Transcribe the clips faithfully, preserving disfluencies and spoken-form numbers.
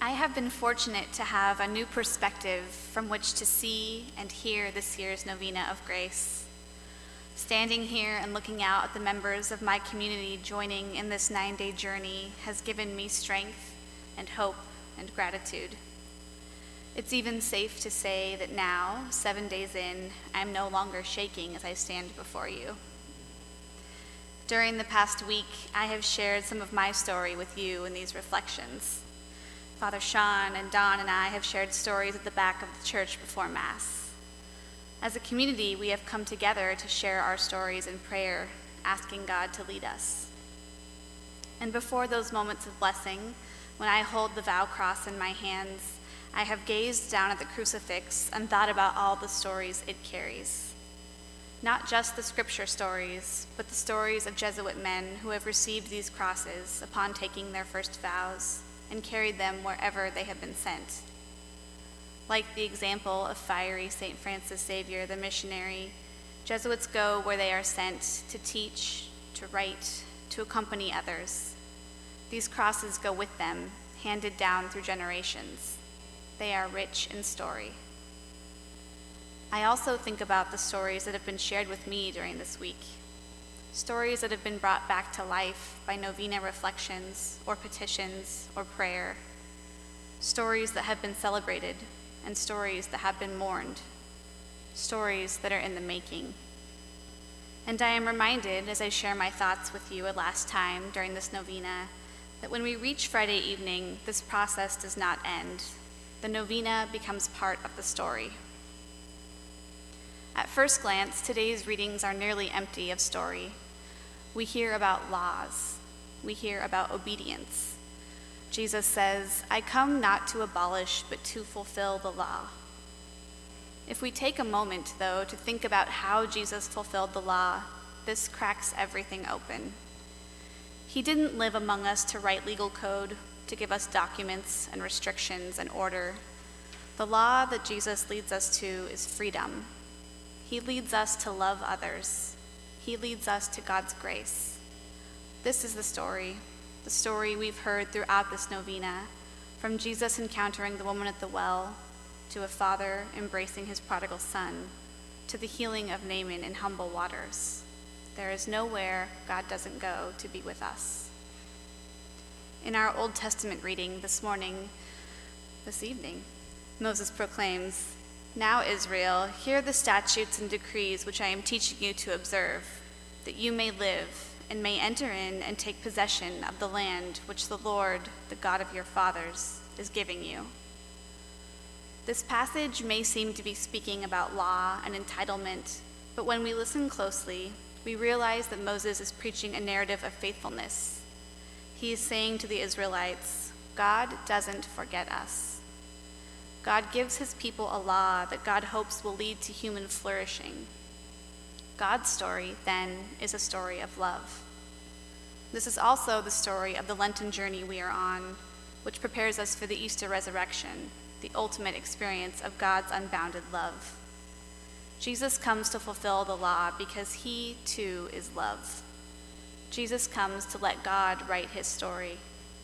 I have been fortunate to have a new perspective from which to see and hear this year's Novena of Grace. Standing here and looking out at the members of my community joining in this nine-day journey has given me strength and hope and gratitude. It's even safe to say that now, seven days in, I'm no longer shaking as I stand before you. During the past week, I have shared some of my story with you in these reflections. Father Sean and Don and I have shared stories at the back of the church before Mass. As a community, we have come together to share our stories in prayer, asking God to lead us. And before those moments of blessing, when I hold the vow cross in my hands, I have gazed down at the crucifix and thought about all the stories it carries. Not just the scripture stories, but the stories of Jesuit men who have received these crosses upon taking their first vows and carried them wherever they have been sent. Like the example of fiery Saint Francis Xavier, the missionary, Jesuits go where they are sent to teach, to write, to accompany others. These crosses go with them, handed down through generations. They are rich in story. I also think about the stories that have been shared with me during this week. Stories that have been brought back to life by novena reflections or petitions or prayer. Stories that have been celebrated and stories that have been mourned. Stories that are in the making. And I am reminded as I share my thoughts with you a last time during this novena that when we reach Friday evening, this process does not end. The novena becomes part of the story. At first glance, today's readings are nearly empty of story. We hear about laws. We hear about obedience. Jesus says, "I come not to abolish, but to fulfill the law." If we take a moment, though, to think about how Jesus fulfilled the law, this cracks everything open. He didn't live among us to write legal code, to give us documents and restrictions and order. The law that Jesus leads us to is freedom. He leads us to love others. He leads us to God's grace. This is the story, the story we've heard throughout this novena, from Jesus encountering the woman at the well, to a father embracing his prodigal son, to the healing of Naaman in humble waters. There is nowhere God doesn't go to be with us. In our Old Testament reading this morning, this evening, Moses proclaims, "Now, Israel, hear the statutes and decrees which I am teaching you to observe, that you may live and may enter in and take possession of the land which the Lord, the God of your fathers, is giving you." This passage may seem to be speaking about law and entitlement, but when we listen closely, we realize that Moses is preaching a narrative of faithfulness. He is saying to the Israelites, God doesn't forget us. God gives his people a law that God hopes will lead to human flourishing. God's story, then, is a story of love. This is also the story of the Lenten journey we are on, which prepares us for the Easter resurrection, the ultimate experience of God's unbounded love. Jesus comes to fulfill the law because he, too, is love. Jesus comes to let God write his story.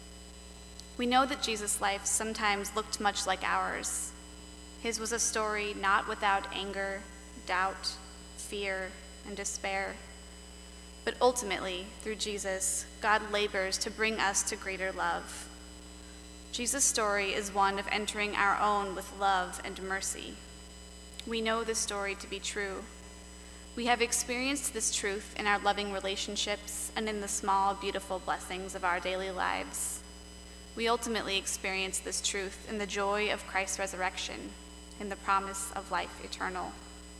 We know that Jesus' life sometimes looked much like ours. His was a story not without anger, doubt, fear, and despair. But ultimately, through Jesus, God labors to bring us to greater love. Jesus' story is one of entering our own with love and mercy. We know this story to be true. We have experienced this truth in our loving relationships and in the small, beautiful blessings of our daily lives. We ultimately experience this truth in the joy of Christ's resurrection, in the promise of life eternal.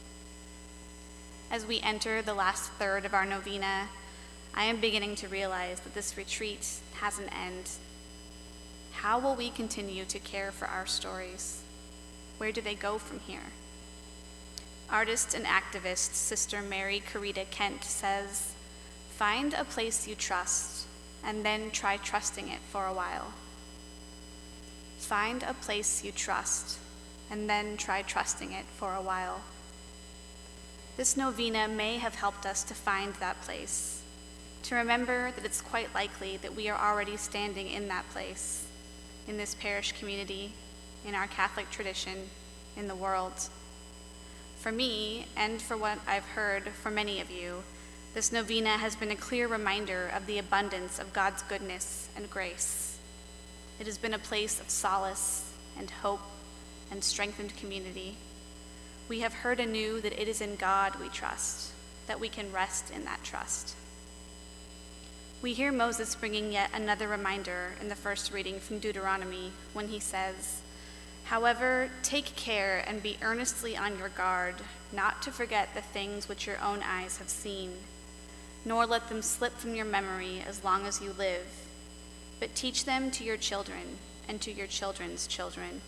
As we enter the last third of our novena, I am beginning to realize that this retreat has an end. How will we continue to care for our stories? Where do they go from here? Artist and activist Sister Mary Carita Kent says, "Find a place you trust, and then try trusting it for a while." Find a place you trust, and then try trusting it for a while. This novena may have helped us to find that place, to remember that it's quite likely that we are already standing in that place, in this parish community, in our Catholic tradition, in the world. For me, and for what I've heard from many of you, this novena has been a clear reminder of the abundance of God's goodness and grace. It has been a place of solace and hope and strengthened community. We have heard anew that it is in God we trust, that we can rest in that trust. We hear Moses bringing yet another reminder in the first reading from Deuteronomy when he says, "However, take care and be earnestly on your guard, not to forget the things which your own eyes have seen, nor let them slip from your memory as long as you live, but teach them to your children and to your children's children."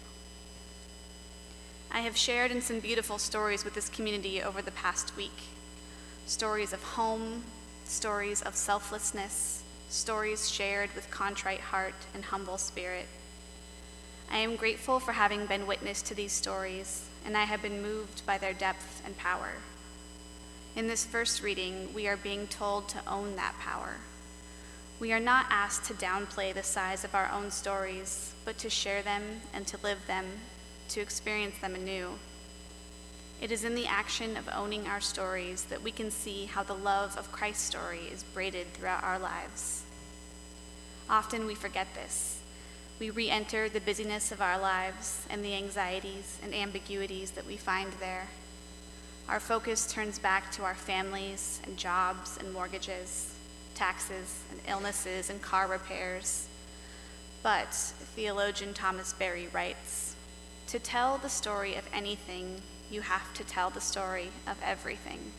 I have shared in some beautiful stories with this community over the past week. Stories of home, stories of selflessness, stories shared with contrite heart and humble spirit. I am grateful for having been witness to these stories, and I have been moved by their depth and power. In this first reading, we are being told to own that power. We are not asked to downplay the size of our own stories, but to share them and to live them, to experience them anew. It is in the action of owning our stories that we can see how the love of Christ's story is braided throughout our lives. Often we forget this. We re-enter the busyness of our lives and the anxieties and ambiguities that we find there. Our focus turns back to our families and jobs and mortgages, taxes and illnesses and car repairs. But theologian Thomas Berry writes, "To tell the story of anything, you have to tell the story of everything."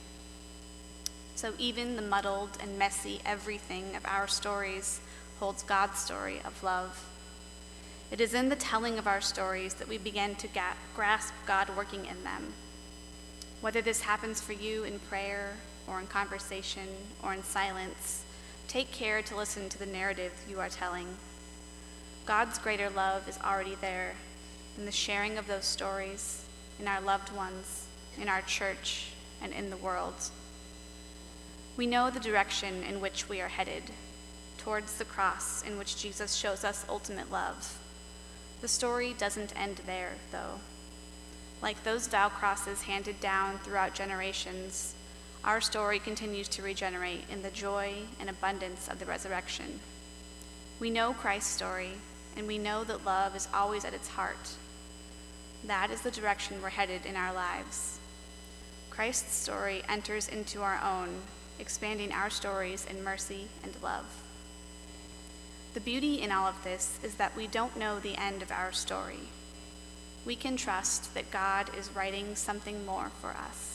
So even the muddled and messy everything of our stories holds God's story of love. It is in the telling of our stories that we begin to ga- grasp God working in them. Whether this happens for you in prayer or in conversation or in silence, take care to listen to the narrative you are telling. God's greater love is already there in the sharing of those stories, in our loved ones, in our church, and in the world. We know the direction in which we are headed, towards the cross in which Jesus shows us ultimate love. The story doesn't end there, though. Like those vow crosses handed down throughout generations, our story continues to regenerate in the joy and abundance of the resurrection. We know Christ's story, and we know that love is always at its heart. That is the direction we're headed in our lives. Christ's story enters into our own, expanding our stories in mercy and love. The beauty in all of this is that we don't know the end of our story. We can trust that God is writing something more for us.